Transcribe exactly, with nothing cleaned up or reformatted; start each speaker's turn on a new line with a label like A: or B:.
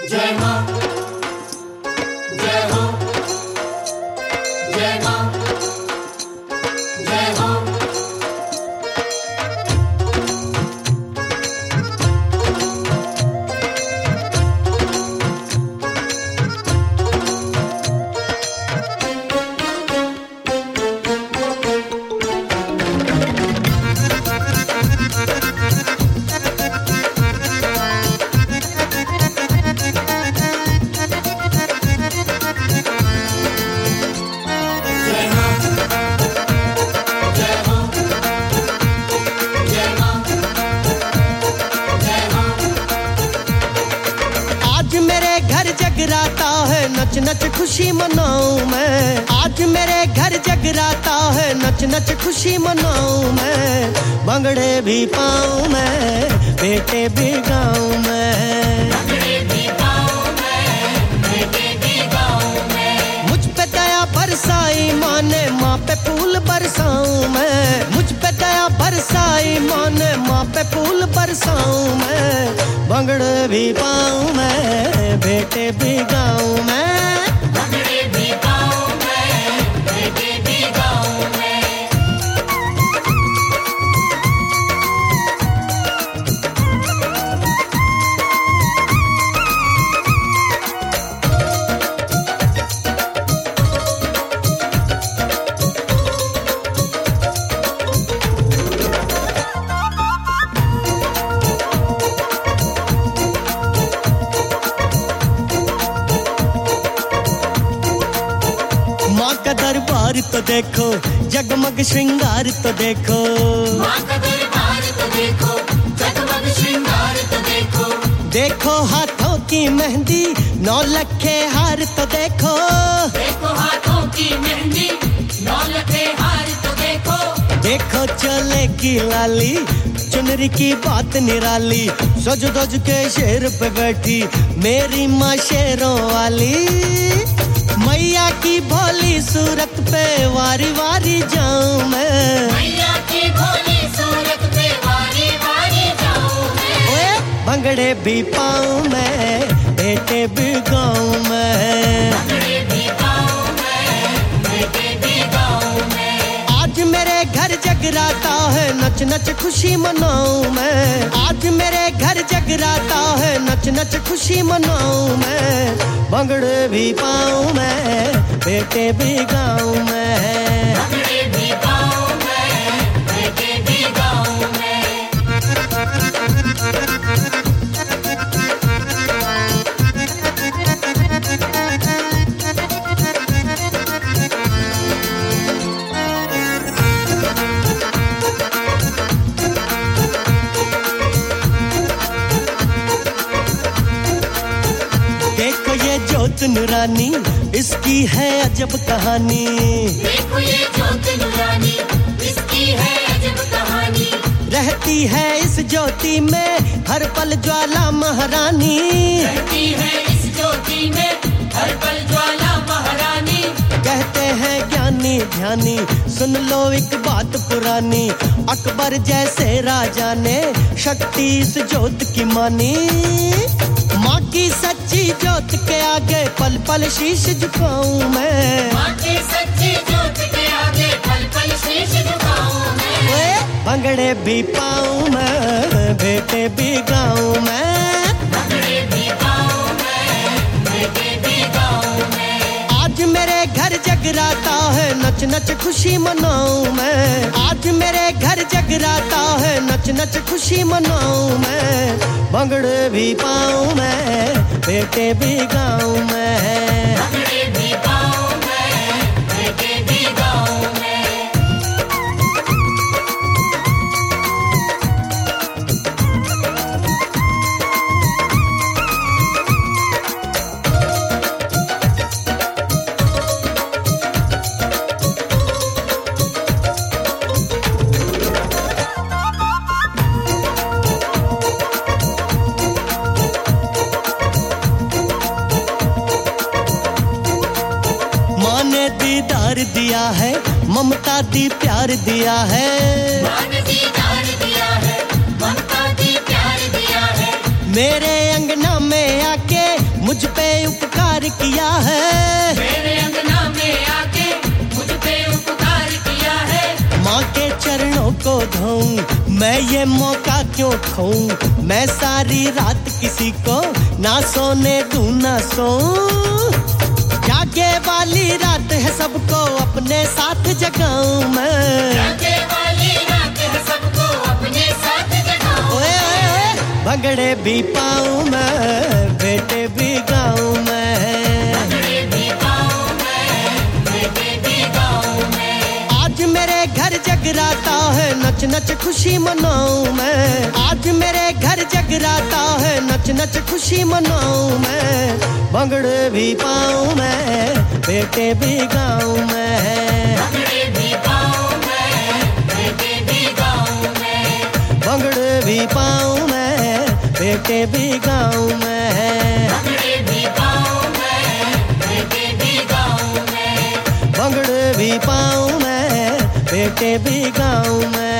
A: जय मां जय हो जय मां जय हो
B: जगराता है नच नच खुशी मनाऊं मैं आज मेरे घर जगराता है नच नच खुशी मनाऊं मैं भंगड़े भी पाऊं मैं बेटे भी गाऊं मैं
A: भंगड़े भी पाऊं मैं बेटे भी गाऊं मैं
B: मुझ पे दया बरसाई माँ ने माँ पे फूल बरसाऊं मैं मुझ पे दया बरसाई माँ ने माँ पे फूल बरसाऊं मैं भंगड़े भी पाऊं मैं बेटे भी गाऊं मैं
A: भंगड़े भी पाऊं मैं बेटे भी गाऊं मैं
B: दरबार तो देखो जगमग श्रृंगार तो देखो
A: मां का दरबार तो देखो जगमग श्रृंगार तो देखो
B: देखो हाथों की मेहंदी नौ लखे हार तो देखो
A: देखो हाथों की मेहंदी नौ लखे हार तो देखो
B: देखो चले की लाली चुनरी की बात निराली सज धज के शेर पे बैठी मेरी माँ शेरों वाली मैया की भोली सूरत पे वारी वारी जाऊं मैं
A: मैया की भोली सूरत पे वारी वारी जाऊं मैं
B: ओए भंगड़े भी पाऊं मैं बेटे भी गाऊं मैं
A: भंगड़े भी पाऊं मैं बेटे भी गाऊं मैं
B: आज मेरे घर जगराता है नच नच खुशी मनाऊं मैं आज मेरे घर जगराता है नच नच खुशी मनाऊं मैं भंगड़े भी पाऊं मैं बेटे भी गाऊं मैं
A: भंगड़े भी पाऊं मैं बेटे भी गाऊं मैं
B: देखो ये जोत नूरानी इसकी है अजब कहानी
A: देखो ये ज्योत नूरानी इसकी है अजब कहानी
B: रहती है इस ज्योति में हर पल ज्वाला महारानी
A: रहती है इस ज्योति में हर पल ज्वाला महारानी
B: कहते हैं ज्ञानी ध्यानी सुन लो एक बात पुरानी अकबर जैसे राजा ने शक्ति इस ज्योत की मानी माँ की सच्ची ज्योत के आगे पल पल शीश झुकाऊं मैं
A: माँ की सच्ची ज्योत के आगे पल पल शीश झुकाऊं मैं
B: ओए भंगड़े भी पाऊं मैं बेटे भी गाऊं मैं
A: भंगड़े भी पाऊं मैं बेटे भी गाऊं मैं
B: आज मेरे घर जगराता है नच नच खुशी मनाऊं मैं आज मेरे घर जगराता है नच नच खुशी मनाऊं मैं भंगड़े भी पाऊं मैं बेटे भी गाऊं मैं
A: भंगड़े भी पाऊं मैं बेटे भी गाऊं मैं
B: दीदार दिया है ममता दी प्यार दिया है
A: माँ ने दीदार दिया है ममता दी प्यार दिया है
B: मेरे अंगना में आके मुझ पे उपकार किया है,
A: मेरे अंगना में आके मुझ पे उपकार किया है।
B: माँ के चरणों को धोऊं मैं ये मौका क्यों खोऊं, मैं सारी रात किसी को ना सोने दूं ना सोऊं। जागे वाली रात है सबको अपने साथ जगाऊं मैं,
A: जागे वाली रात है सबको अपने साथ जगाऊं।
B: ओए ओए ओए भंगड़े भी पाऊं मैं, बेटे भी गाऊं मैं,
A: भंगड़े भी गाऊं मैं, बेटे भी गाऊं मैं।
B: आज मेरे घर जगराता है नच नच खुशी मनाऊं मैं, आज मेरे घर जगराता है नच नच खुशी मनाऊं मैं। भंगड़े भी पाऊं मैं, बेटे भी गाऊं मैं,
A: भंगड़े भी गाऊं मैं, बेटे भी गाऊं मैं।
B: भंगड़े भी पाऊं मैं, बेटे भी गाऊं मैं,
A: भंगड़े भी गाऊं मैं, बेटे भी गाऊं मैं।
B: भंगड़े भी पाऊं मैं, बेटे भी गाऊं मैं।